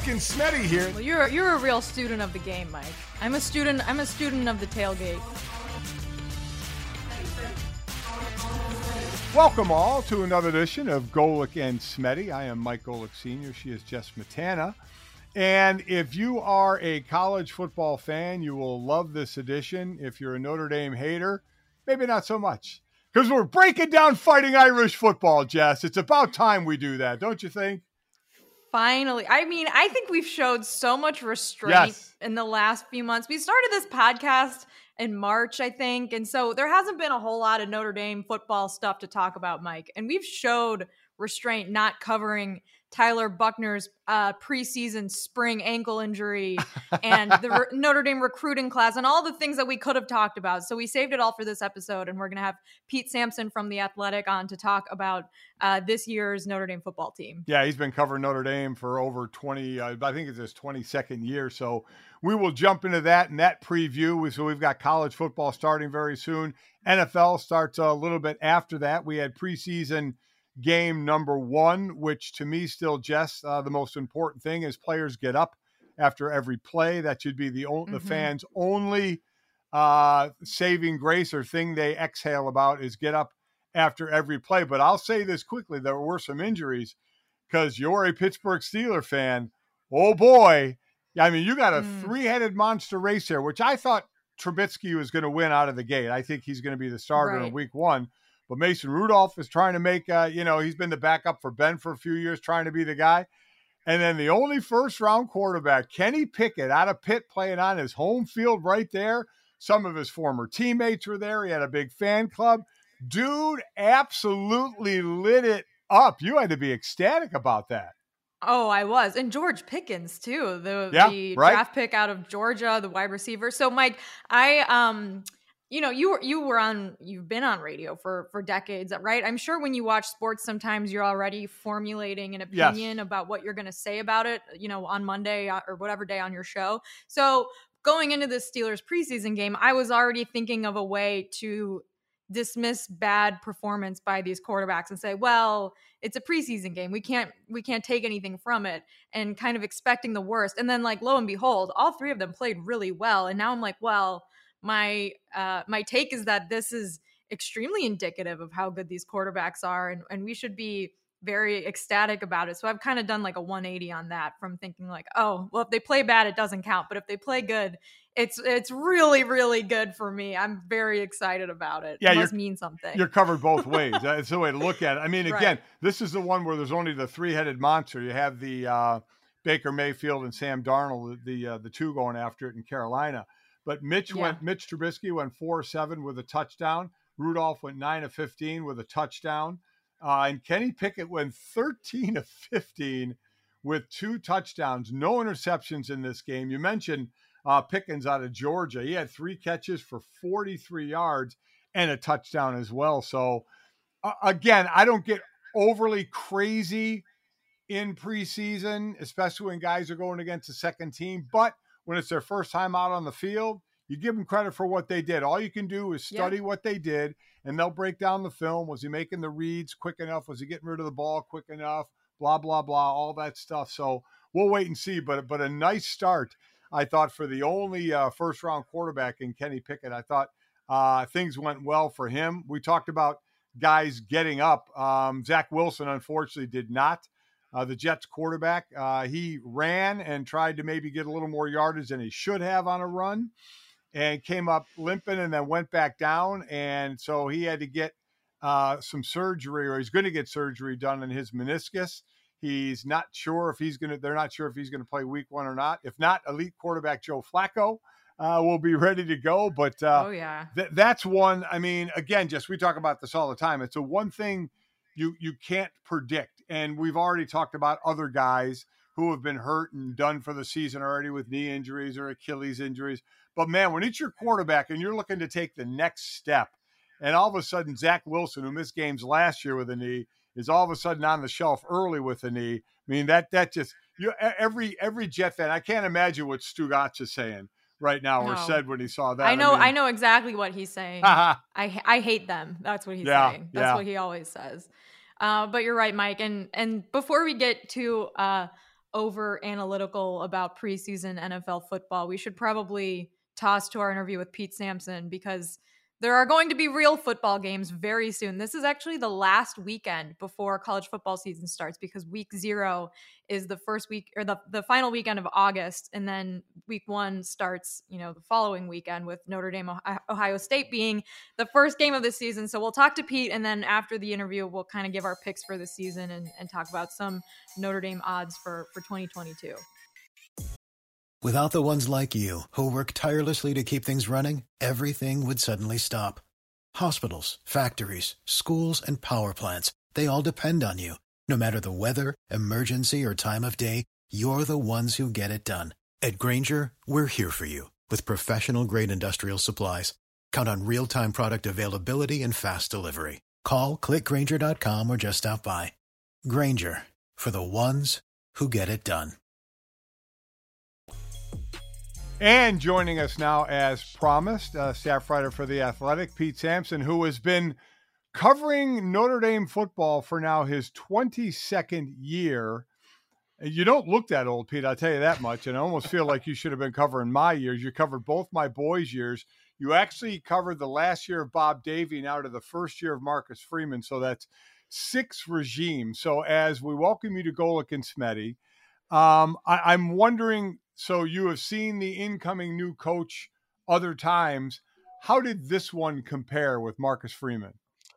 and Smetty here. Well, you're a real student of the game, Mike. I'm a student of the tailgate. Welcome all to another edition of Golic and Smetty. I am Mike Golic Sr. She is Jess Matana. And if you are a college football fan, you will love this edition. If you're a Notre Dame hater, maybe not so much. Because we're breaking down Fighting Irish football, Jess. It's about time we do that, don't you think? Finally. I mean, I think we've showed so much restraint in the last few months. We started this podcast in March, I think. And so there hasn't been a whole lot of Notre Dame football stuff to talk about, Mike. And we've showed restraint not covering Tyler Buckner's preseason spring ankle injury and the Notre Dame recruiting class and all the things that we could have talked about. So we saved it all for this episode, and we're going to have Pete Sampson from The Athletic on to talk about this year's Notre Dame football team. Yeah, he's been covering Notre Dame for over 20, I think it's his 22nd year. So we will jump into that and that preview. So we've got college football starting very soon. NFL starts a little bit after that. We had preseason game number 1, which to me still, Jess, the most important thing is players get up after every play. That should be the fans' only saving grace or thing they exhale about is get up after every play. But I'll say this quickly, there were some injuries because you're a Pittsburgh Steelers fan. Oh boy. I mean, you got a three-headed monster race here, which I thought Trubisky was going to win out of the gate. I think he's going to be the starter in week 1. But Mason Rudolph is trying to make, he's been the backup for Ben for a few years, trying to be the guy. And then the only first-round quarterback, Kenny Pickett, out of Pitt, playing on his home field right there. Some of his former teammates were there. He had a big fan club. Dude absolutely lit it up. You had to be ecstatic about that. Oh, I was. And George Pickens, too, the draft pick out of Georgia, the wide receiver. So, Mike, you've been on radio for decades, right? I'm sure when you watch sports, sometimes you're already formulating an opinion about what you're going to say about it, on Monday or whatever day on your show. So going into this Steelers preseason game, I was already thinking of a way to dismiss bad performance by these quarterbacks and say, well, it's a preseason game. We can't take anything from it, and kind of expecting the worst. And then, like, lo and behold, all three of them played really well. And now I'm like, well, my take is that this is extremely indicative of how good these quarterbacks are, and we should be very ecstatic about it. So I've kind of done like a 180 on that, from thinking like, oh, well, if they play bad, it doesn't count. But if they play good, it's really, really good for me. I'm very excited about it. Yeah, it must mean something. You're covered both ways. That's the way to look at it. I mean, again, This is the one where there's only the three-headed monster. You have the Baker Mayfield and Sam Darnold, the two going after it in Carolina. But Mitch Trubisky went 4-7 with a touchdown. Rudolph went 9-15 with a touchdown. And Kenny Pickett went 13-15 with 2 touchdowns, no interceptions in this game. You mentioned Pickens out of Georgia. He had 3 catches for 43 yards and a touchdown as well. So, again, I don't get overly crazy in preseason, especially when guys are going against the second team. But when it's their first time out on the field, you give them credit for what they did. All you can do is study what they did, and they'll break down the film. Was he making the reads quick enough? Was he getting rid of the ball quick enough? Blah, blah, blah, all that stuff. So we'll wait and see. But a nice start, I thought, for the only first-round quarterback in Kenny Pickett. I thought things went well for him. We talked about guys getting up. Zach Wilson, unfortunately, did not. The Jets quarterback, he ran and tried to maybe get a little more yardage than he should have on a run, and came up limping and then went back down. And so he had to get some surgery, or he's going to get surgery done in his meniscus. He's not sure if they're not sure if he's going to play week 1 or not. If not, elite quarterback Joe Flacco will be ready to go. But that's one. I mean, again, we talk about this all the time. It's a one thing you can't predict. And we've already talked about other guys who have been hurt and done for the season already with knee injuries or Achilles injuries. But, man, when it's your quarterback and you're looking to take the next step, and all of a sudden Zach Wilson, who missed games last year with a knee, is all of a sudden on the shelf early with a knee. I mean, that just every Jet fan, I can't imagine what Stugotz is saying right now or said when he saw that. I know exactly what he's saying. I hate them. That's what he's saying. That's what he always says. But you're right, Mike. And before we get to over analytical about preseason NFL football, we should probably toss to our interview with Pete Sampson, because there are going to be real football games very soon. This is actually the last weekend before college football season starts, because week 0 is the first week, or the final weekend of August. And then week 1 starts, the following weekend, with Notre Dame, Ohio State being the first game of the season. So we'll talk to Pete, and then after the interview, we'll kind of give our picks for the season and talk about some Notre Dame odds for 2022. Without the ones like you, who work tirelessly to keep things running, everything would suddenly stop. Hospitals, factories, schools, and power plants, they all depend on you. No matter the weather, emergency, or time of day, you're the ones who get it done. At Grainger, we're here for you with professional-grade industrial supplies. Count on real-time product availability and fast delivery. Call, click Grainger.com, or just stop by. Grainger, for the ones who get it done. And joining us now, as promised, staff writer for The Athletic, Pete Sampson, who has been covering Notre Dame football for now his 22nd year. You don't look that old, Pete, I'll tell you that much. And I almost feel like you should have been covering my years. You covered both my boys' years. You actually covered the last year of Bob Davie now to the first year of Marcus Freeman. So that's 6 regimes. So as we welcome you to Golic and Smetty, I'm wondering, so you have seen the incoming new coach other times. How did this one compare with Marcus Freeman?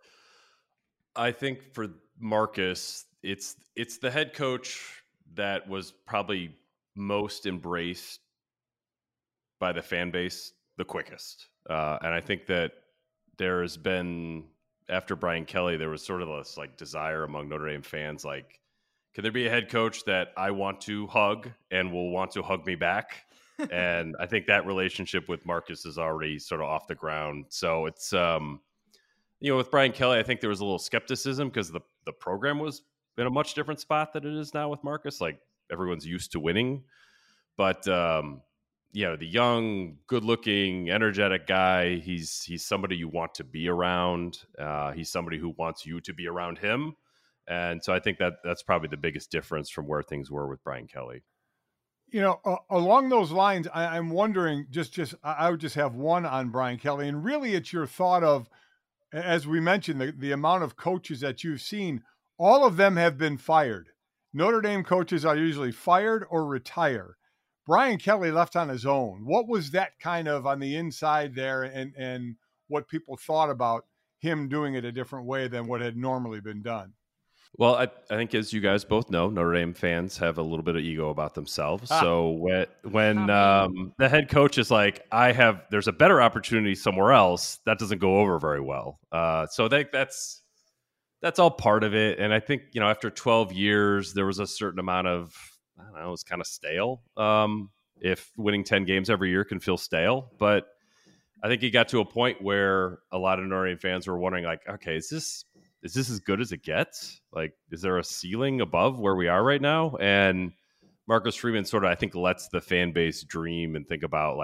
I think for Marcus, it's the head coach that was probably most embraced by the fan base the quickest. And I think that there has been, after Brian Kelly, there was sort of this desire among Notre Dame fans, can there be a head coach that I want to hug and will want to hug me back? And I think that relationship with Marcus is already sort of off the ground. So it's, with Brian Kelly, I think there was a little skepticism because the program was in a much different spot than it is now with Marcus. Everyone's used to winning. But, the young, good-looking, energetic guy, he's somebody you want to be around. He's somebody who wants you to be around him. And so I think that's probably the biggest difference from where things were with Brian Kelly. Along those lines, I'm wondering, I would just have one on Brian Kelly. And really, it's your thought of, as we mentioned, the amount of coaches that you've seen, all of them have been fired. Notre Dame coaches are usually fired or retire. Brian Kelly left on his own. What was that kind of on the inside there, and what people thought about him doing it a different way than what had normally been done? Well, I think, as you guys both know, Notre Dame fans have a little bit of ego about themselves. So when the head coach is like, there's a better opportunity somewhere else, that doesn't go over very well. So that's all part of it. And I think, after 12 years, there was a certain amount of, I don't know, it was kind of stale. If winning 10 games every year can feel stale. But I think he got to a point where a lot of Notre Dame fans were wondering, okay, is this as good as it gets? Is there a ceiling above where we are right now? And Marcus Freeman sort of, I think, lets the fan base dream and think about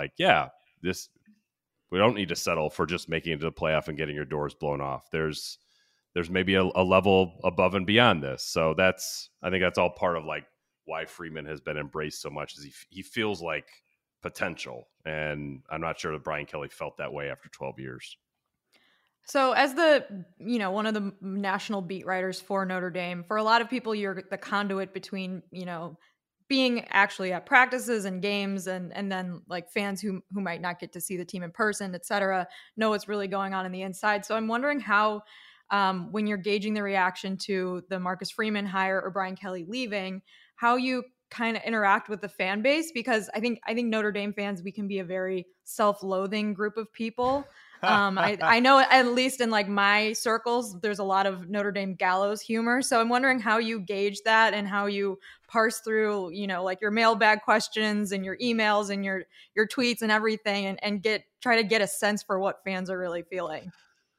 we don't need to settle for just making it to the playoff and getting your doors blown off. There's maybe a level above and beyond this. So I think that's all part of why Freeman has been embraced so much, is he feels like potential. And I'm not sure that Brian Kelly felt that way after 12 years. So as one of the national beat writers for Notre Dame, for a lot of people, you're the conduit between, being actually at practices and games and then fans who might not get to see the team in person, et cetera, know what's really going on the inside. So I'm wondering how, when you're gauging the reaction to the Marcus Freeman hire or Brian Kelly leaving, how you kind of interact with the fan base, because I think Notre Dame fans, we can be a very self-loathing group of people. I know, at least in my circles, there's a lot of Notre Dame gallows humor. So I'm wondering how you gauge that and how you parse through, your mailbag questions and your emails and your tweets and everything, and try to get a sense for what fans are really feeling.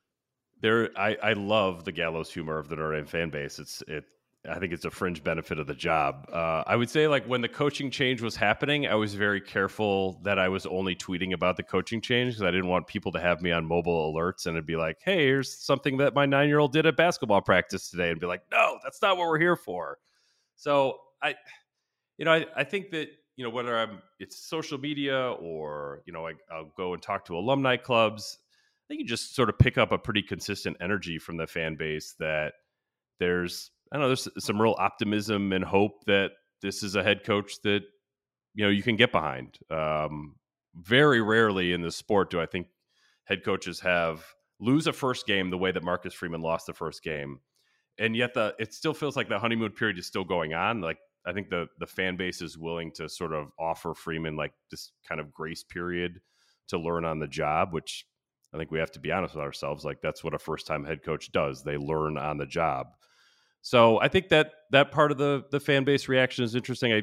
I love the gallows humor of the Notre Dame fan base. I think it's a fringe benefit of the job. I would say when the coaching change was happening, I was very careful that I was only tweeting about the coaching change, because I didn't want people to have me on mobile alerts and it'd be like, hey, here's something that my 9-year-old did at basketball practice today, and be like, no, that's not what we're here for. So I think that, whether it's social media or, I'll go and talk to alumni clubs, I think you just sort of pick up a pretty consistent energy from the fan base that there's some real optimism and hope that this is a head coach that, you can get behind. Very rarely in the sport do I think head coaches lose a first game the way that Marcus Freeman lost the first game. And yet it still feels like the honeymoon period is still going on. Like, I think the fan base is willing to sort of offer Freeman like this kind of grace period to learn on the job, which I think we have to be honest with ourselves. Like, that's what a first-time head coach does. They learn on the job. So I think that part of the fan base reaction is interesting.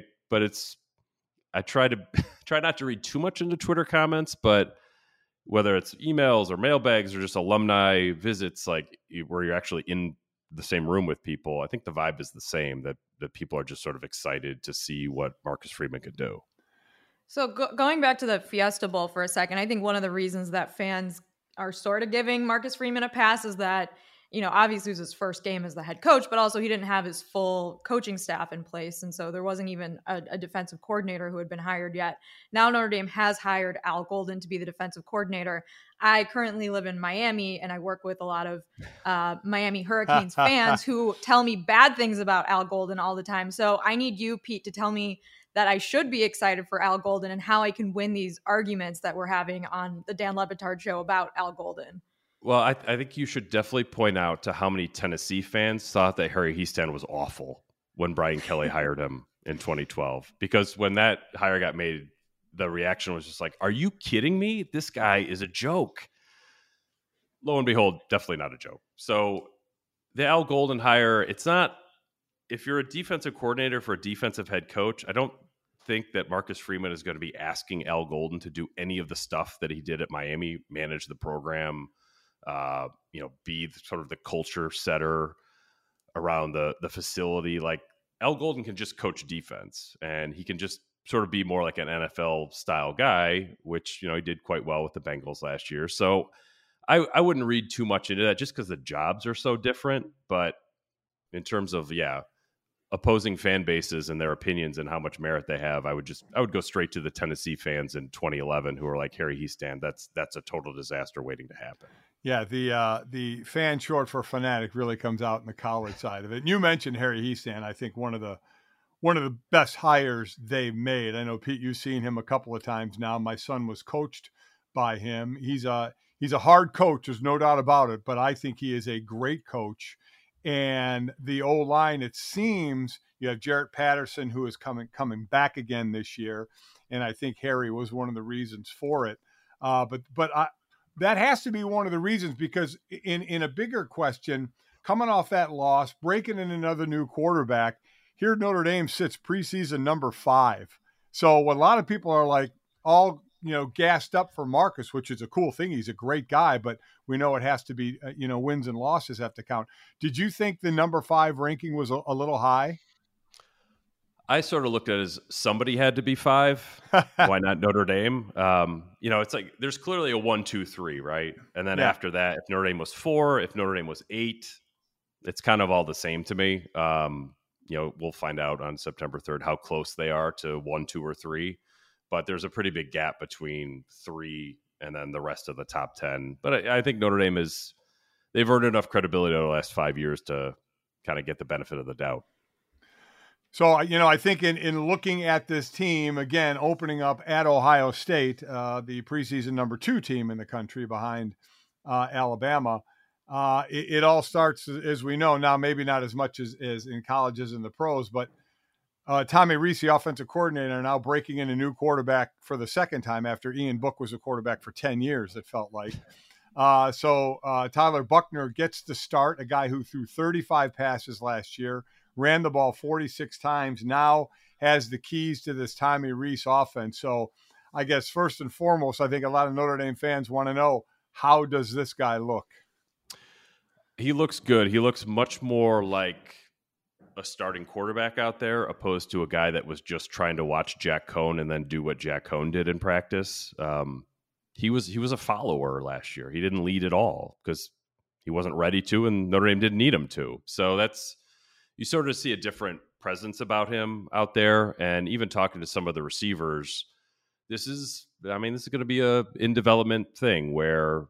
I try not to read too much into Twitter comments, but whether it's emails or mailbags or just alumni visits, like where you're actually in the same room with people, I think the vibe is the same, that people are just sort of excited to see what Marcus Freeman could do. So going back to the Fiesta Bowl for a second, I think one of the reasons that fans are sort of giving Marcus Freeman a pass is that, obviously it was his first game as the head coach, but also he didn't have his full coaching staff in place. And so there wasn't even a defensive coordinator who had been hired yet. Now Notre Dame has hired Al Golden to be the defensive coordinator. I currently live in Miami, and I work with a lot of Miami Hurricanes fans who tell me bad things about Al Golden all the time. So I need you, Pete, to tell me that I should be excited for Al Golden and how I can win these arguments that we're having on the Dan Le Batard show about Al Golden. Well, I think you should definitely point out to how many Tennessee fans thought that Harry Hiestand was awful when Brian Kelly hired him in 2012. Because when that hire got made, the reaction was just like, are you kidding me? This guy is a joke. Lo and behold, definitely not a joke. So the Al Golden hire, it's not, if you're a defensive coordinator for a defensive head coach, I don't think that Marcus Freeman is going to be asking Al Golden to do any of the stuff that he did at Miami, manage the program, be sort of the culture setter around the facility. Like, Al Golden can just coach defense, and he can just sort of be more like an NFL style guy, which, he did quite well with the Bengals last year. So I wouldn't read too much into that just because the jobs are so different. But in terms of, opposing fan bases and their opinions and how much merit they have, I would go straight to the Tennessee fans in 2011 who are like, Harry Hiestand, that's a total disaster waiting to happen. Yeah, the fan short for fanatic really comes out in the college side of it. And you mentioned Harry Hiestand, I think one of the best hires they've made. I know, Pete, you've seen him a couple of times now. My son was coached by him. He's a hard coach, there's no doubt about it, but I think he is a great coach. And the O-line, it seems, you have Jarrett Patterson, who is coming back again this year, and I think Harry was one of the reasons for it. That has to be one of the reasons, because in a bigger question, coming off that loss, breaking in another new quarterback, here Notre Dame sits preseason number 5. So a lot of people are like all gassed up for Marcus, which is a cool thing. He's a great guy, but we know it has to be, wins and losses have to count. Did you think the number 5 ranking was a little high? I sort of looked at it as somebody had to be 5. Why not Notre Dame? It's like there's clearly a 1, 2, 3, right? And then after that, if Notre Dame was 4, if Notre Dame was 8, it's kind of all the same to me. We'll find out on September 3rd how close they are to 1, 2, or 3. But there's a pretty big gap between 3 and then the rest of the top 10. But I think Notre Dame they've earned enough credibility over the last 5 years to kind of get the benefit of the doubt. So, I think in looking at this team, again, opening up at Ohio State, the preseason number 2 team in the country behind Alabama, it all starts, as we know, now maybe not as much as in colleges and the pros, but Tommy Rees, the offensive coordinator, now breaking in a new quarterback for the second time after Ian Book was a quarterback for 10 years, it felt like. So Tyler Buchner gets the start, a guy who threw 35 passes last year, ran the ball 46 times, now has the keys to this Tommy Rees offense. So I guess first and foremost, I think a lot of Notre Dame fans want to know, how does this guy look? He looks good. He looks much more like a starting quarterback out there, opposed to a guy that was just trying to watch Jack Cohn and then do what Jack Cohn did in practice. He was a follower last year. He didn't lead at all because he wasn't ready to, and Notre Dame didn't need him to. So you sort of see a different presence about him out there. And even talking to some of the receivers, this is going to be a in development thing where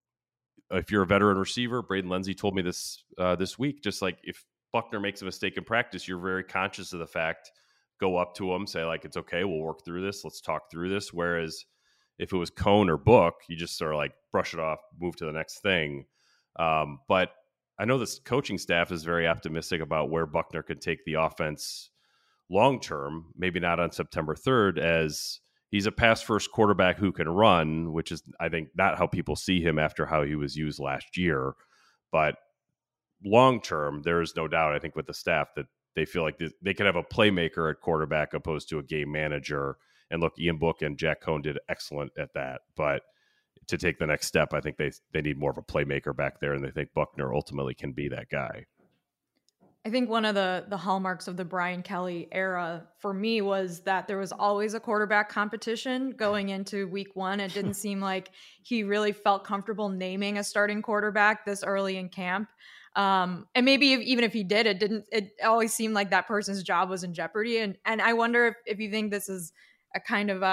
if you're a veteran receiver, Braden Lenzy told me this this week, just like if Buckner makes a mistake in practice, you're very conscious of the fact, go up to him, say like, it's okay, we'll work through this, let's talk through this. Whereas if it was Cone or Book, you just sort of like brush it off, move to the next thing. But I know this coaching staff is very optimistic about where Buckner could take the offense long term, maybe not on September 3rd, as he's a pass-first quarterback who can run, which is, I think, not how people see him after how he was used last year. But long term, there is no doubt, I think, with the staff that they feel like they could have a playmaker at quarterback opposed to a game manager. And look, Ian Book and Jack Cone did excellent at that. But to take the next step, I think they need more of a playmaker back there, and they think Buckner ultimately can be that guy. I think one of the hallmarks of the Brian Kelly era for me was that there was always a quarterback competition going into week one. It didn't seem like he really felt comfortable naming a starting quarterback this early in camp. And maybe even if he did, it always seemed like that person's job was in jeopardy. And I wonder if you think this is a kind of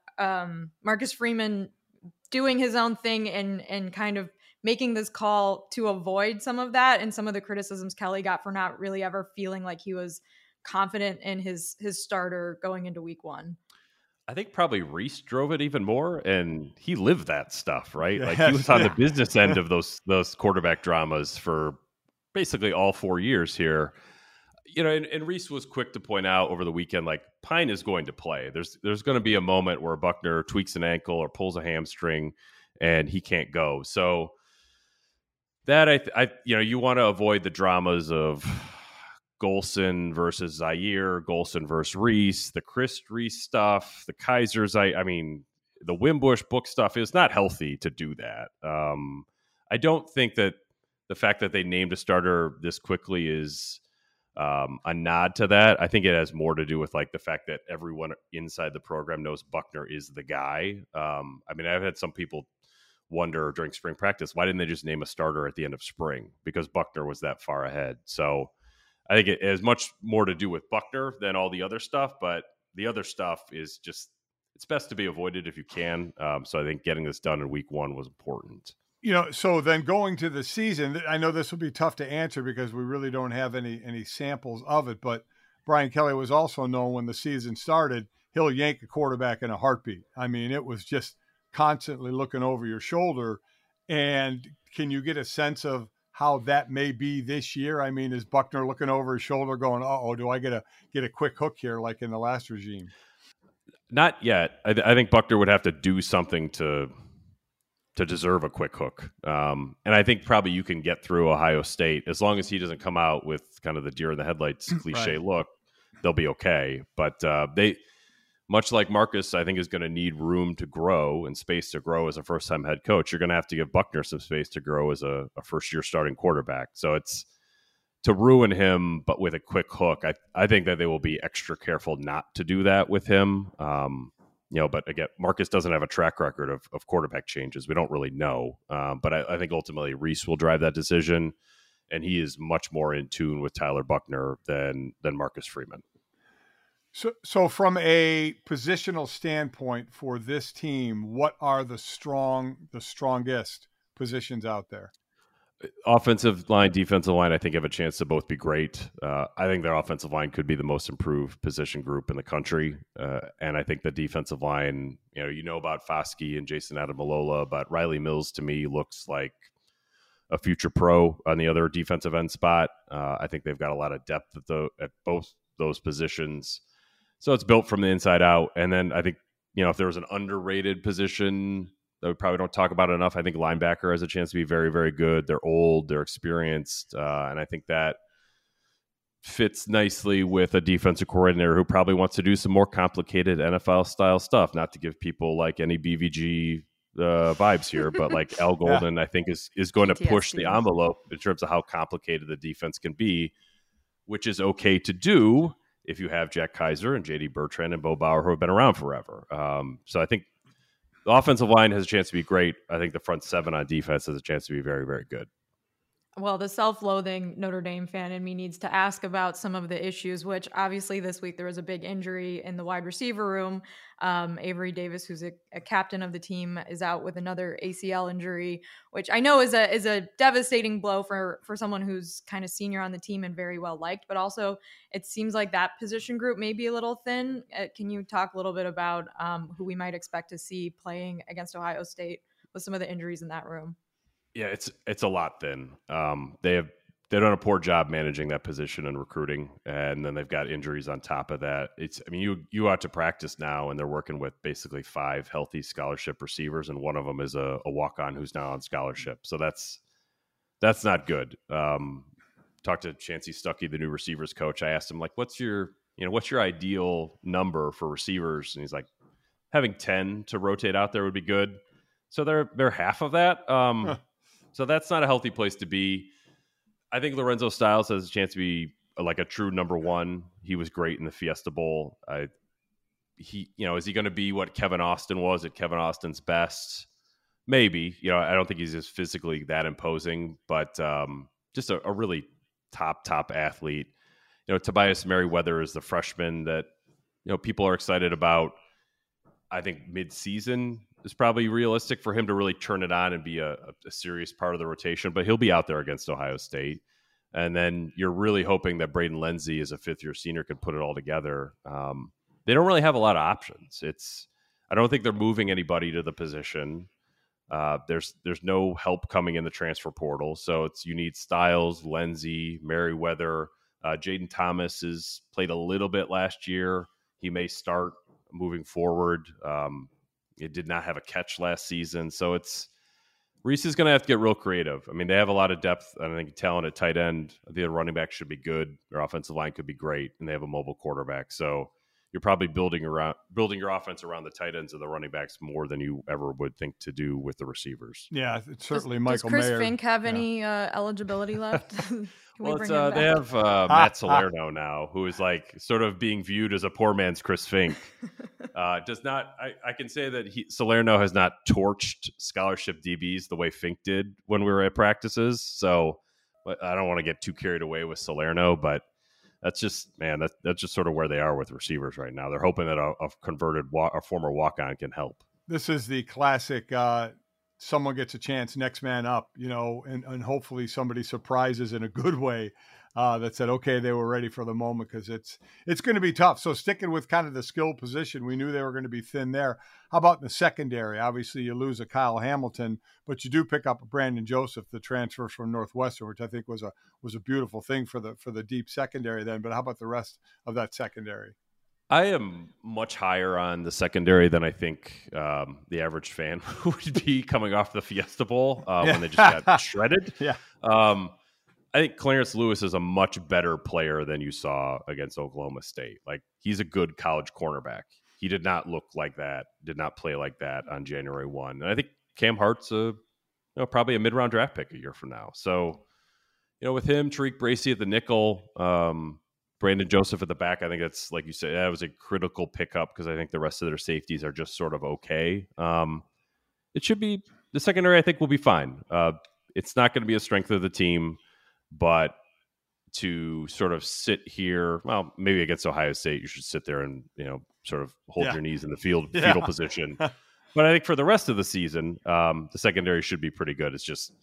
Marcus Freeman doing his own thing and kind of making this call to avoid some of that and some of the criticisms Kelly got for not really ever feeling like he was confident in his starter going into week one. I think probably Reese drove it even more, and he lived that stuff, right? Yes. Like he was on the business end of those quarterback dramas for basically all 4 years here. You know, and Reese was quick to point out over the weekend, like Pine is going to play. There's going to be a moment where Buckner tweaks an ankle or pulls a hamstring and he can't go. So that I you want to avoid the dramas of Golson versus Zaire, Golson versus Reese, the Chris Reese stuff, the Kaisers. I mean, the Wimbush Book stuff is not healthy to do that. I don't think that the fact that they named a starter this quickly is a nod to that. I think it has more to do with like the fact that everyone inside the program knows Buckner is the guy. I mean, I've had some people wonder during spring practice, why didn't they just name a starter at the end of spring? Because Buckner was that far ahead. So I think it has much more to do with Buckner than all the other stuff, but the other stuff is just, it's best to be avoided if you can. So I think getting this done in week one was important. You know, so then going to the season, I know this will be tough to answer because we really don't have any samples of it, but Brian Kelly was also known when the season started, he'll yank a quarterback in a heartbeat. I mean, it was just constantly looking over your shoulder. And can you get a sense of how that may be this year? I mean, is Buckner looking over his shoulder going, uh-oh, do I get a quick hook here like in the last regime? Not yet. I think Buckner would have to do something to deserve a quick hook. And I think probably you can get through Ohio State as long as he doesn't come out with kind of the deer in the headlights cliche right. Look, they'll be okay. But they, much like Marcus, I think is going to need room to grow and space to grow as a first-time head coach. You're going to have to give Buckner some space to grow as a first-year starting quarterback. So it's to ruin him, but with a quick hook. I think that they will be extra careful not to do that with him. But again, Marcus doesn't have a track record of quarterback changes. We don't really know. But I think ultimately Reese will drive that decision, and he is much more in tune with Tyler Buckner than Marcus Freeman. So from a positional standpoint for this team, what are the strongest positions out there? Offensive line, defensive line, I think have a chance to both be great. I think their offensive line could be the most improved position group in the country. And I think the defensive line, you know about Foskey and Jason Adamalola, but Riley Mills to me looks like a future pro on the other defensive end spot. I think they've got a lot of depth at both those positions. So it's built from the inside out. And then I think, if there was an underrated position that we probably don't talk about enough, I think linebacker has a chance to be very, very good. They're old, they're experienced. And I think that fits nicely with a defensive coordinator who probably wants to do some more complicated NFL style stuff, not to give people like any BVG vibes here, but like Al Golden, I think is going to push the envelope in terms of how complicated the defense can be, which is okay to do if you have Jack Kaiser and J.D. Bertrand and Bo Bauer who have been around forever. So I think the offensive line has a chance to be great. I think the front seven on defense has a chance to be very, very good. Well, the self-loathing Notre Dame fan in me needs to ask about some of the issues, which obviously this week there was a big injury in the wide receiver room. Avery Davis, who's a captain of the team, is out with another ACL injury, which I know is a devastating blow for someone who's kind of senior on the team and very well liked. But also, it seems like that position group may be a little thin. Can you talk a little bit about who we might expect to see playing against Ohio State with some of the injuries in that room? Yeah, it's a lot thin. They've done a poor job managing that position and recruiting, and then they've got injuries on top of that. You out to practice now, and they're working with basically 5 healthy scholarship receivers, and one of them is a walk-on who's now on scholarship. So that's not good. Talked to Chancey Stuckey, the new receivers coach. I asked him, like, what's your ideal number for receivers? And he's like, having 10 to rotate out there would be good. So they're half of that. So that's not a healthy place to be. I think Lorenzo Styles has a chance to be like a true number one. He was great in the Fiesta Bowl. Is he going to be what Kevin Austin was at Kevin Austin's best? Maybe. I don't think he's just physically that imposing, but just a really top athlete. Tobias Merriweather is the freshman that people are excited about. I think mid-season is probably realistic for him to really turn it on and be a serious part of the rotation, but he'll be out there against Ohio State. And then you're really hoping that Braden Lenzy, as a fifth-year senior, could put it all together. They don't really have a lot of options. I don't think they're moving anybody to the position. There's no help coming in the transfer portal, so you need Styles, Lenzy, Merriweather. Jaden Thomas has played a little bit last year. He may start moving forward. It did not have a catch last season. So Reese is going to have to get real creative. I mean, they have a lot of depth, and I think talent at tight end. The running back should be good. Their offensive line could be great, and they have a mobile quarterback. So you're probably building your offense around the tight ends and the running backs more than you ever would think to do with the receivers. Yeah, it's certainly Michael Mayer. Does Chris Fink have any eligibility left? Well, they have Matt Salerno now, who is like sort of being viewed as a poor man's Chris Fink. I can say that Salerno has not torched scholarship DBs the way Fink did when we were at practices. So I don't want to get too carried away with Salerno, but that's just sort of where they are with receivers right now. They're hoping that a former walk-on can help. This is the classic someone gets a chance, next man up, and hopefully somebody surprises in a good way that said, okay, they were ready for the moment, because it's going to be tough. So sticking with kind of the skill position, we knew they were going to be thin there. How about in the secondary? Obviously, you lose a Kyle Hamilton, but you do pick up a Brandon Joseph, the transfer from Northwestern, which I think was a beautiful thing for the deep secondary then. But how about the rest of that secondary? I am much higher on the secondary than I think the average fan would be coming off the Fiesta Bowl when they just got shredded. Yeah. I think Clarence Lewis is a much better player than you saw against Oklahoma State. Like, he's a good college cornerback. He did not look like that, did not play like that on January 1. And I think Cam Hart's probably a mid-round draft pick a year from now. So, with him, Tariq Bracy at the nickel, Brandon Joseph at the back, I think that's, like you said, that was a critical pickup, because I think the rest of their safeties are just sort of okay. It should be, the secondary, I think, will be fine. It's not going to be a strength of the team, but to sort of sit here, well, maybe against Ohio State, you should sit there and, sort of hold your knees in the fetal position. But I think for the rest of the season, the secondary should be pretty good. It's just,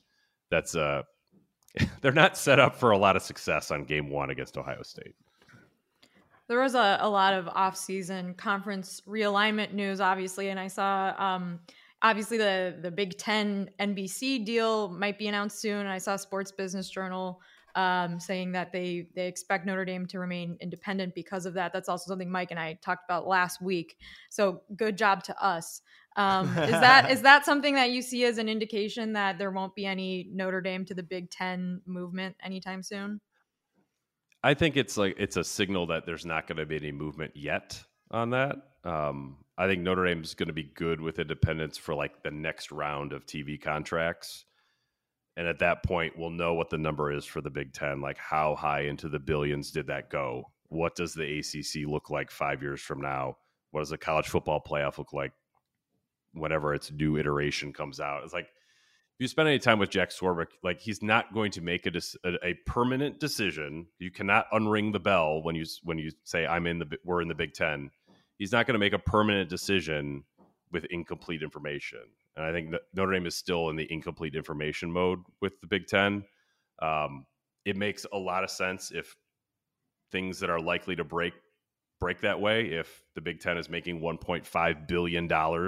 they're not set up for a lot of success on game 1 against Ohio State. There was a lot of off-season conference realignment news, obviously, and I saw obviously the Big Ten NBC deal might be announced soon. I saw Sports Business Journal saying that they expect Notre Dame to remain independent because of that. That's also something Mike and I talked about last week. So good job to us. Is that something that you see as an indication that there won't be any Notre Dame to the Big Ten movement anytime soon? I think it's a signal that there's not going to be any movement yet on that. I think Notre Dame is going to be good with independence for like the next round of TV contracts. And at that point, we'll know what the number is for the Big Ten. Like, how high into the billions did that go? What does the ACC look like 5 years from now? What does the college football playoff look like whenever its new iteration comes out? It's like, you spend any time with Jack Swarbrick, like he's not going to make a permanent decision. You cannot unring the bell when you say we're in the Big Ten. He's not going to make a permanent decision with incomplete information. And I think that Notre Dame is still in the incomplete information mode with the Big Ten. It makes a lot of sense if things that are likely to break that way. If the Big Ten is making $1.5 billion,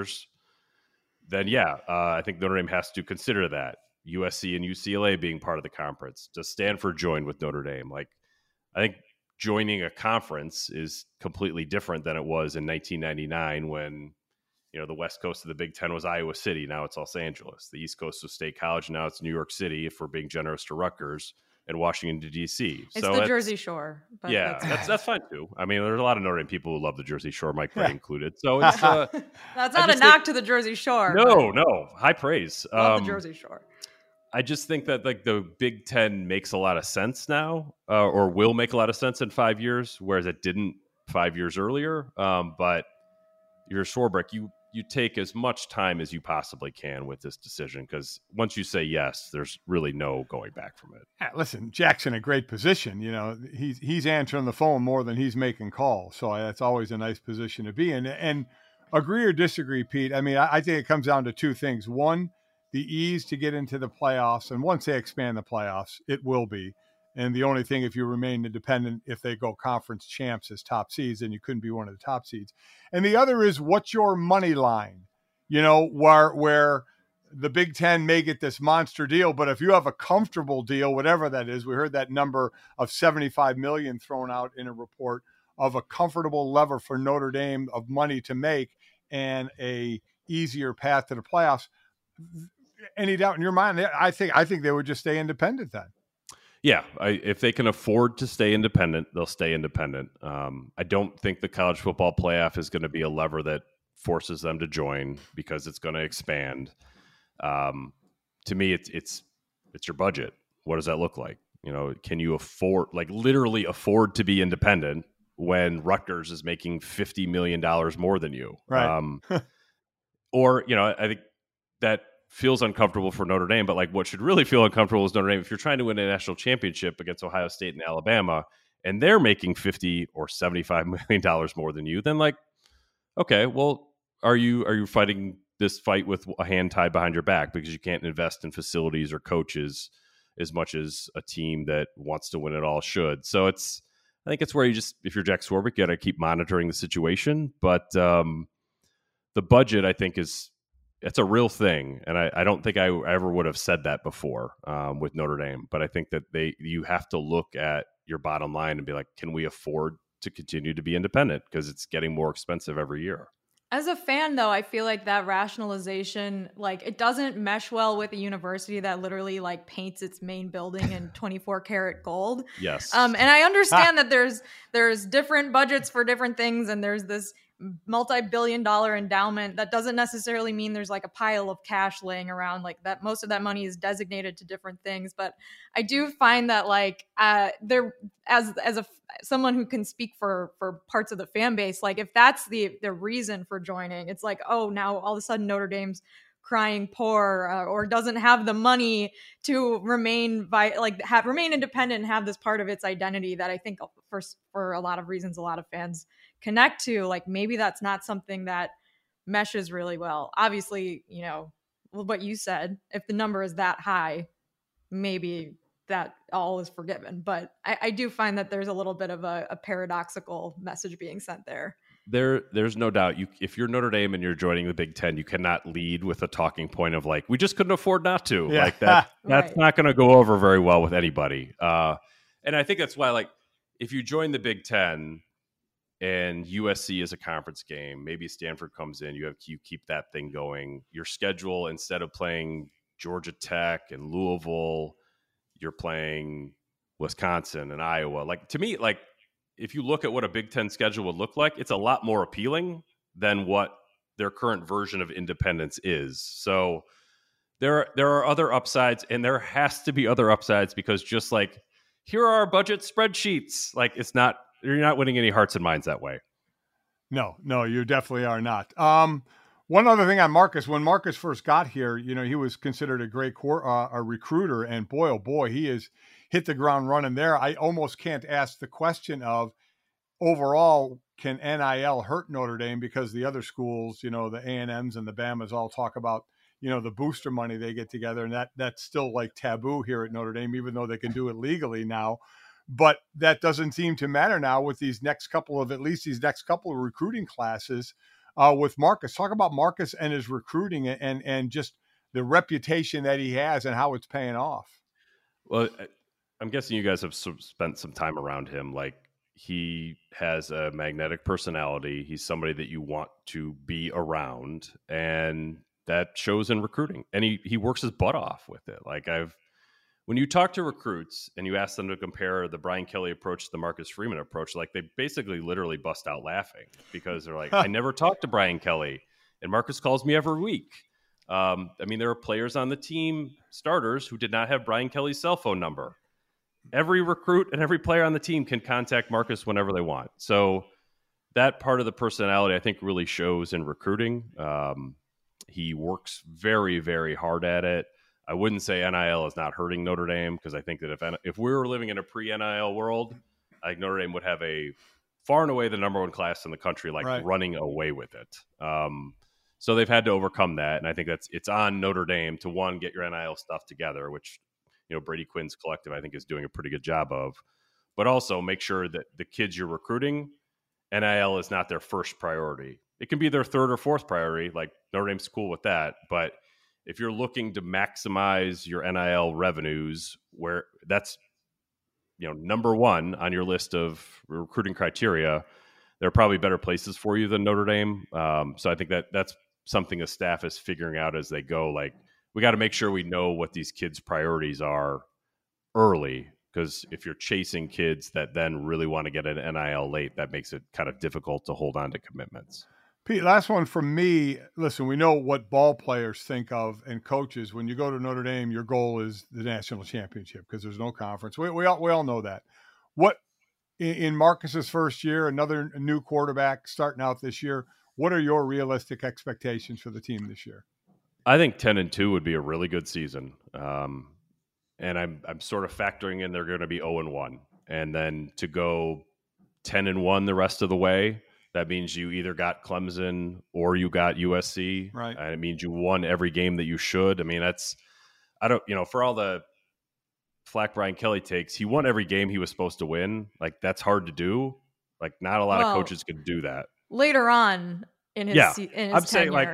then I think Notre Dame has to consider that. USC and UCLA being part of the conference. Does Stanford join with Notre Dame? Like, I think joining a conference is completely different than it was in 1999 when, the West Coast of the Big Ten was Iowa City. Now it's Los Angeles. The East Coast was State College. Now it's New York City, if we're being generous to Rutgers, and Washington, D.C. It's the Jersey Shore. But that's fine too. I mean, there's a lot of Notre Dame people who love the Jersey Shore, Mike Gray included. So it's that's not a knock to the Jersey Shore. No, high praise. Love the Jersey Shore. I just think that like the Big Ten makes a lot of sense now, or will make a lot of sense in 5 years, whereas it didn't 5 years earlier. But you're Swarbrick, you take as much time as you possibly can with this decision, because once you say yes, there's really no going back from it. Yeah, listen, Jack's in a great position. He's answering the phone more than he's making calls, so that's always a nice position to be in. And agree or disagree, Pete, I mean, I think it comes down to two things. One, the ease to get into the playoffs, and once they expand the playoffs, it will be. And the only thing, if you remain independent, if they go conference champs as top seeds, then you couldn't be one of the top seeds. And the other is, what's your money line? Where the Big Ten may get this monster deal, but if you have a comfortable deal, whatever that is, we heard that number of $75 million thrown out in a report of a comfortable lever for Notre Dame of money to make and a easier path to the playoffs. Any doubt in your mind? I think they would just stay independent then. Yeah, if they can afford to stay independent, they'll stay independent. I don't think the college football playoff is going to be a lever that forces them to join, because it's going to expand. To me, it's your budget. What does that look like? Can you afford, like literally afford to be independent when Rutgers is making $50 million more than you? Right. Or, I think that feels uncomfortable for Notre Dame, but like what should really feel uncomfortable is Notre Dame. If you're trying to win a national championship against Ohio State and Alabama, and they're making $50 or $75 million more than you, then like, okay, well, are you fighting this fight with a hand tied behind your back because you can't invest in facilities or coaches as much as a team that wants to win it all should? So I think it's where if you're Jack Swarbrick, you got to keep monitoring the situation. But the budget, I think, it's a real thing, and I don't think I ever would have said that before with Notre Dame. But I think that you have to look at your bottom line and be like, can we afford to continue to be independent? Because it's getting more expensive every year. As a fan, though, I feel like that rationalization, like, it doesn't mesh well with a university that literally like paints its main building in 24 karat gold. Yes. And I understand that there's different budgets for different things, and there's this multi-billion-dollar endowment. That doesn't necessarily mean there's like a pile of cash laying around, like that. Most of that money is designated to different things. But I do find that like there, as someone who can speak for parts of the fan base, like if that's the reason for joining, it's like, oh, now all of a sudden Notre Dame's crying poor or doesn't have the money to remain remain independent and have this part of its identity that I think for a lot of reasons a lot of fans connect to. Like, maybe that's not something that meshes really well. Obviously, what you said, if the number is that high, maybe that all is forgiven. But I do find that there's a little bit of a paradoxical message being sent there. There's no doubt. If you're Notre Dame and you're joining the Big Ten, you cannot lead with a talking point of like, we just couldn't afford not to. Yeah. Like that. That's right. Not going to go over very well with anybody. And I think that's why, like, if you join the Big Ten and USC is a conference game, maybe Stanford comes in, you keep that thing going. Your schedule, instead of playing Georgia Tech and Louisville, you're playing Wisconsin and Iowa. Like, to me, like, if you look at what a Big Ten schedule would look like, it's a lot more appealing than what their current version of independence is. So there are other upsides, and there has to be other upsides, because just like, here are our budget spreadsheets. Like, you're not winning any hearts and minds that way. No, you definitely are not. One other thing on Marcus, when Marcus first got here, he was considered a great a recruiter, and boy, oh boy, he has hit the ground running there. I almost can't ask the question of overall, can NIL hurt Notre Dame, because the other schools, the A&Ms and the Bamas all talk about, the booster money they get together, and that's still like taboo here at Notre Dame, even though they can do it legally now. But that doesn't seem to matter now with these next couple of recruiting classes. With Marcus, talk about Marcus and his recruiting and just the reputation that he has and how it's paying off. Well, I'm guessing you guys have spent some time around him. Like, he has a magnetic personality. He's somebody that you want to be around, and that shows in recruiting. And he works his butt off with it. Like, when you talk to recruits and you ask them to compare the Brian Kelly approach to the Marcus Freeman approach, like, they basically literally bust out laughing, because they're like, I never talked to Brian Kelly, and Marcus calls me every week. There are players on the team, starters, who did not have Brian Kelly's cell phone number. Every recruit and every player on the team can contact Marcus whenever they want. So that part of the personality, I think, really shows in recruiting. He works very, very hard at it. I wouldn't say NIL is not hurting Notre Dame, because I think that if we were living in a pre-NIL world, I think Notre Dame would have a far and away the number one class in the country, running away with it. So they've had to overcome that, and I think it's on Notre Dame to, one, get your NIL stuff together, which Brady Quinn's collective, I think, is doing a pretty good job of, but also make sure that the kids you're recruiting, NIL is not their first priority. It can be their third or fourth priority. Like, Notre Dame's cool with that, but if you're looking to maximize your NIL revenues, where that's number one on your list of recruiting criteria, there are probably better places for you than Notre Dame. So I think that's something a staff is figuring out as they go. Like, we got to make sure we know what these kids' priorities are early, because if you're chasing kids that then really want to get an NIL late, that makes it kind of difficult to hold on to commitments. Pete, last one from me. Listen, we know what ball players think of, and coaches. When you go to Notre Dame, your goal is the national championship, because there's no conference. We all know that. What, in Marcus's first year, another new quarterback starting out this year, what are your realistic expectations for the team this year? I think 10-2 would be a really good season. And I'm sort of factoring in they're going to be 0-1. And then to go 10-1 the rest of the way, that means you either got Clemson or you got USC. Right. And it means you won every game that you should. For all the flack Brian Kelly takes, he won every game he was supposed to win. Like, that's hard to do. Like, not a lot of coaches could do that. Later on in his tenure. Saying, like,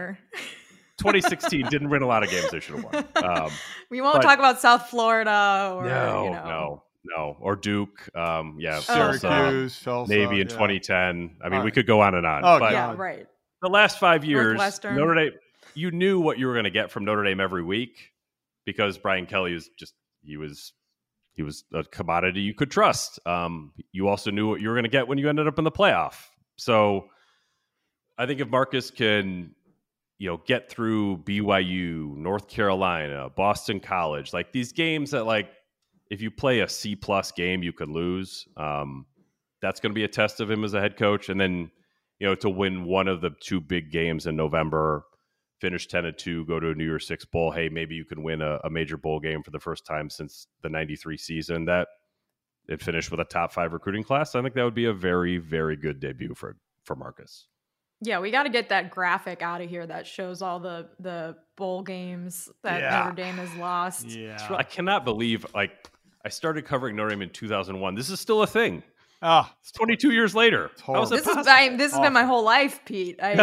2016 didn't win a lot of games they should have won. We won't talk about South Florida or no, or Duke. Syracuse, Tulsa, Navy in 2010. We could go on and on. Oh, but yeah, right. The last 5 years, Notre Dame, you knew what you were going to get from Notre Dame every week, because Brian Kelly was a commodity you could trust. You also knew what you were going to get when you ended up in the playoff. So I think if Marcus can get through BYU, North Carolina, Boston College, like these games that, like, if you play a C+ game, you could lose. That's going to be a test of him as a head coach. And then, to win one of the two big games in November, finish 10-2, go to a New Year's Six bowl. Hey, maybe you can win a major bowl game for the first time since the 93 season. That it finished with a top 5 recruiting class. I think that would be a very, very good debut for Marcus. Yeah, we got to get that graphic out of here that shows all the bowl games that Notre Dame has lost. Yeah, I cannot believe, like, I started covering Notre Dame in 2001. This is still a thing. It's 22 years later. This has been my whole life, Pete. I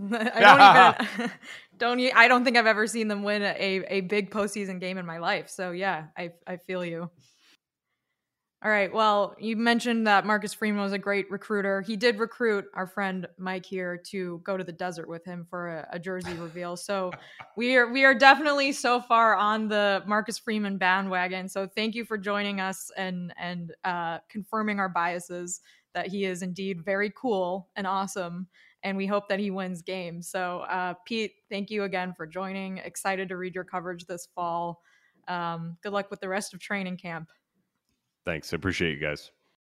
don't think I've ever seen them win a big postseason game in my life. So yeah, I feel you. All right. Well, you mentioned that Marcus Freeman was a great recruiter. He did recruit our friend Mike here to go to the desert with him for a jersey reveal. So we are definitely so far on the Marcus Freeman bandwagon. So thank you for joining us and confirming our biases that he is indeed very cool and awesome. And we hope that he wins games. So Pete, thank you again for joining. Excited to read your coverage this fall. Good luck with the rest of training camp. Thanks. I appreciate you guys.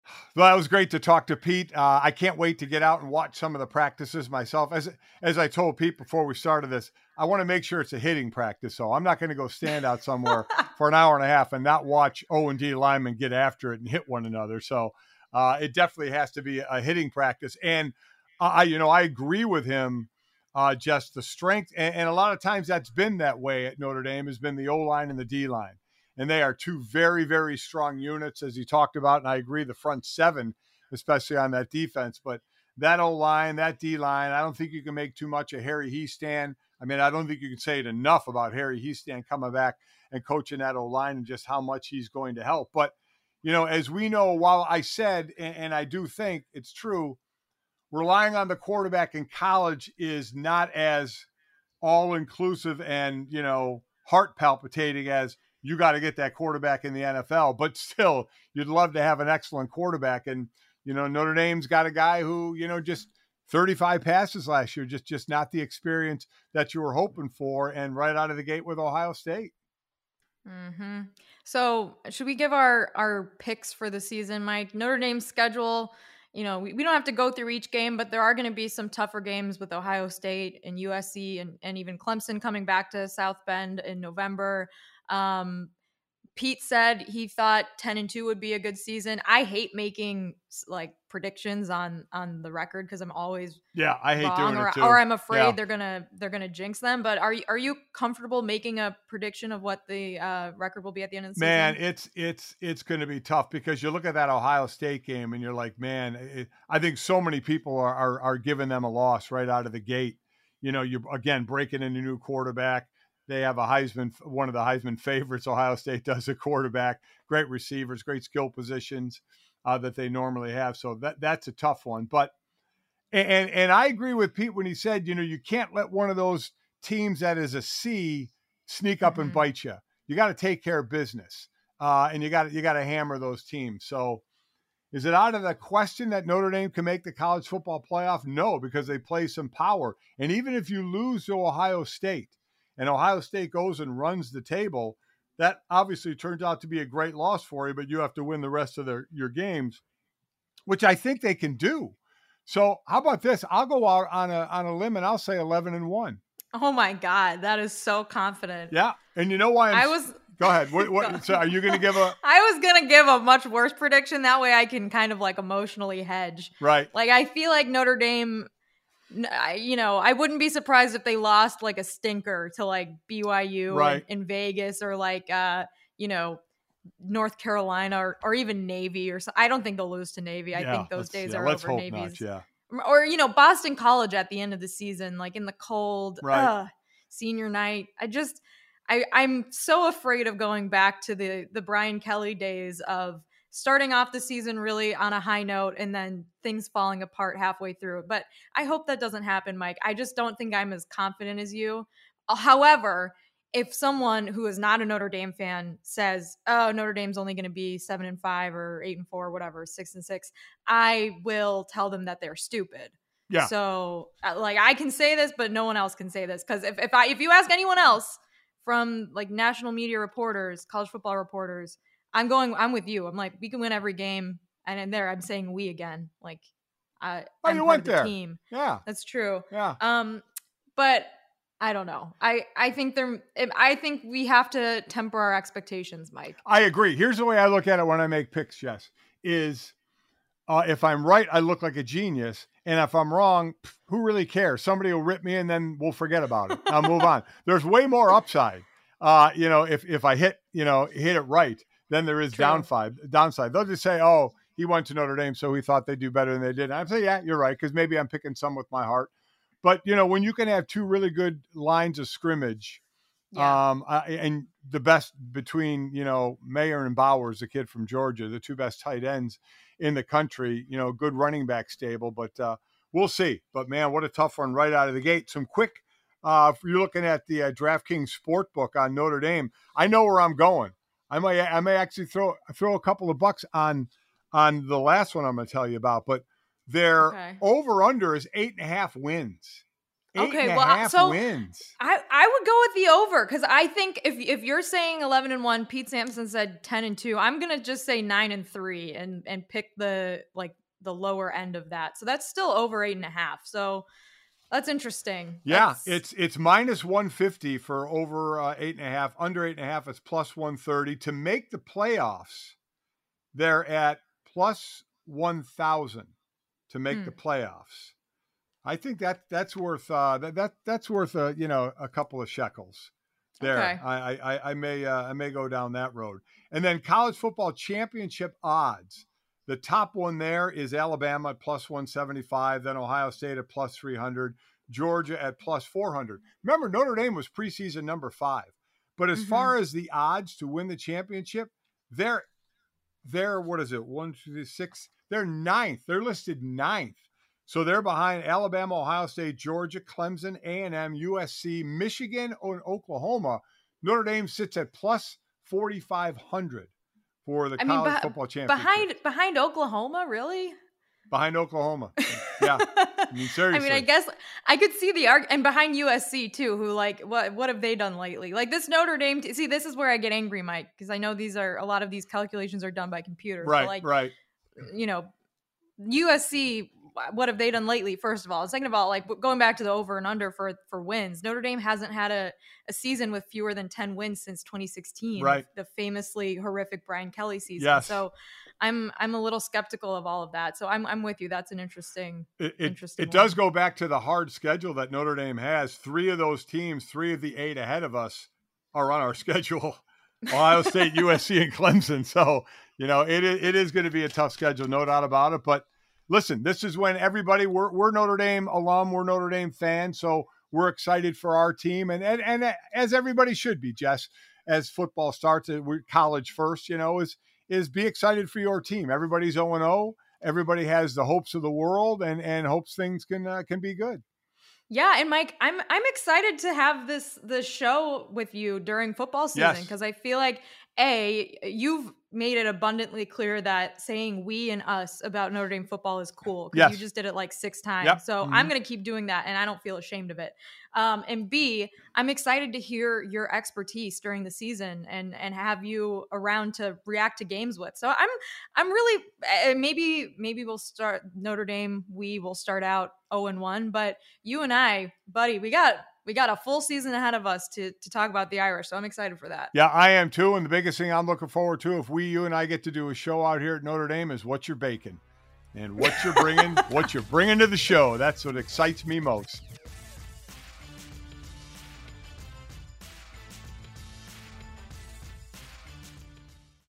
Well, it was great to talk to Pete. I can't wait to get out and watch some of the practices myself. As I told Pete before we started this, I want to make sure it's a hitting practice. So I'm not going to go stand out somewhere for an hour and a half and not watch O&D linemen get after it and hit one another. So it definitely has to be a hitting practice. And I agree with him. Just the strength, and a lot of times that's been that way at Notre Dame, has been the O-line and the D-line. And they are two very, very strong units, as he talked about. And I agree, the front seven, especially on that defense. But that O-line, that D-line, I don't think you can make too much of Harry Hiestand. I mean, I don't think you can say it enough about Harry Hiestand coming back and coaching that O-line and just how much he's going to help. But, as we know, while I said, and I do think it's true, relying on the quarterback in college is not as all-inclusive and, heart palpitating as you got to get that quarterback in the NFL. But still, you'd love to have an excellent quarterback. And, Notre Dame's got a guy who, just 35 passes last year, just not the experience that you were hoping for, and right out of the gate with Ohio State. Mm-hmm. So should we give our picks for the season, Mike? Notre Dame's schedule, we don't have to go through each game, but there are going to be some tougher games with Ohio State and USC and even Clemson coming back to South Bend in November. Pete said he thought 10-2 would be a good season. I hate making predictions on the record because I'm always I hate doing it too. Or I'm afraid they're gonna jinx them. But are you comfortable making a prediction of what the record will be at the end of the season? Man, it's going to be tough because you look at that Ohio State game and you're like, man, I think so many people are giving them a loss right out of the gate. You're again breaking in a new quarterback. They have one of the Heisman favorites. Ohio State does a quarterback, great receivers, great skill positions that they normally have. So that's a tough one. But and I agree with Pete when he said, you can't let one of those teams that is a C sneak up and bite you. You got to take care of business, and you got to hammer those teams. So is it out of the question that Notre Dame can make the college football playoff? No, because they play some power. And even if you lose to Ohio State, and Ohio State goes and runs the table, that obviously turns out to be a great loss for you, but you have to win the rest of your games, which I think they can do. So how about this? I'll go out on a limb and I'll say 11-1. Oh my God, that is so confident. Yeah, and you know why Go ahead. So are you going to give a? I was going to give a much worse prediction. That way I can kind of emotionally hedge. Right. I feel like Notre Dame, I wouldn't be surprised if they lost a stinker to BYU in Vegas or North Carolina or even Navy or so. I don't think they'll lose to Navy. I think those days are over. Navy's. Or, Boston College at the end of the season, in the cold, senior night. I'm so afraid of going back to the Brian Kelly days of starting off the season really on a high note and then things falling apart halfway through. But I hope that doesn't happen, Mike. I just don't think I'm as confident as you. However, if someone who is not a Notre Dame fan says, oh, Notre Dame's only going to be 7-5 or 8-4, whatever, 6-6, I will tell them that they're stupid. Yeah. So I can say this, but no one else can say this. Because if you ask anyone else from national media reporters, college football reporters, I'm with you. I'm we can win every game. And in there, I'm saying we again. I'm you part went of the there. Team. Yeah. That's true. Yeah. But I don't know. I think we have to temper our expectations, Mike. I agree. Here's the way I look at it when I make picks, Jess, is if I'm right, I look like a genius. And if I'm wrong, who really cares? Somebody will rip me and then we'll forget about it. I'll move on. There's way more upside. If I hit it right, then there is downside. They'll just say, oh, he went to Notre Dame, so he thought they'd do better than they did. And I'd say, yeah, you're right, because maybe I'm picking some with my heart. But, when you can have two really good lines of scrimmage, and the best between, Mayer and Bowers, the kid from Georgia, the two best tight ends in the country, good running back stable. But we'll see. But, man, what a tough one right out of the gate. Some quick, if you're looking at the DraftKings Sportbook on Notre Dame, I know where I'm going. I may actually throw a couple of bucks on the last one I'm going to tell you about. But their over-under is 8.5 wins. 8.5 wins. I would go with the over, because I think if you're saying 11-1, Pete Sampson said 10-2. I'm gonna just say 9-3 and pick the lower end of that. So that's still over 8.5. So that's interesting. Yeah, it's -150 for over 8.5. Under 8.5, it's +130 to make the playoffs. They're at +1,000 to make the playoffs. I think that's worth that's worth a couple of shekels there. Okay. I may go down that road. And then college football championship odds. The top one there is Alabama at +175, then Ohio State at +300, Georgia at +400. Remember, Notre Dame was preseason number 5. But as far as the odds to win the championship, they're what is it? 1, 2, 6. They're 9th. They're listed 9th. So they're behind Alabama, Ohio State, Georgia, Clemson, A&M, USC, Michigan, and Oklahoma. Notre Dame sits at +4,500 for the college football championship. Behind Oklahoma, really? Behind Oklahoma. Yeah. I mean, seriously. I guess I could see the argument. And behind USC too, who what have they done lately? Like this Notre Dame, see, this is where I get angry, Mike, because I know a lot of these calculations are done by computers. Right, so right. USC, what have they done lately, first of all? Second of all, going back to the over and under for wins, Notre Dame hasn't had a season with fewer than 10 wins since 2016, right? The famously horrific Brian Kelly season. Yes. So I'm a little skeptical of all of that. So I'm with you. That's an interesting. It does go back to the hard schedule that Notre Dame has. 3 of those teams, 3 of the 8 ahead of us, are on our schedule. Ohio State, USC, and Clemson. So it is going to be a tough schedule, no doubt about it. But listen, this is when everybody, we're Notre Dame alum, we're Notre Dame fans, so we're excited for our team, and as everybody should be, Jess, as football starts, we're college first, is be excited for your team. Everybody's 0-0. Everybody has the hopes of the world and hopes things can be good. Yeah, and Mike, I'm excited to have this show with you during football season, because I feel like you've made it abundantly clear that saying we and us about Notre Dame football is cool, because you just did it 6 times. Yep. So I'm going to keep doing that, and I don't feel ashamed of it. And B, I'm excited to hear your expertise during the season and have you around to react to games with. So I'm really, maybe we'll start Notre Dame. We will start out 0-1, but you and I, buddy, we got a full season ahead of us to talk about the Irish. So I'm excited for that. Yeah, I am too. And the biggest thing I'm looking forward to, if you and I get to do a show out here at Notre Dame, is what you're baking and what you're bringing to the show. That's what excites me most.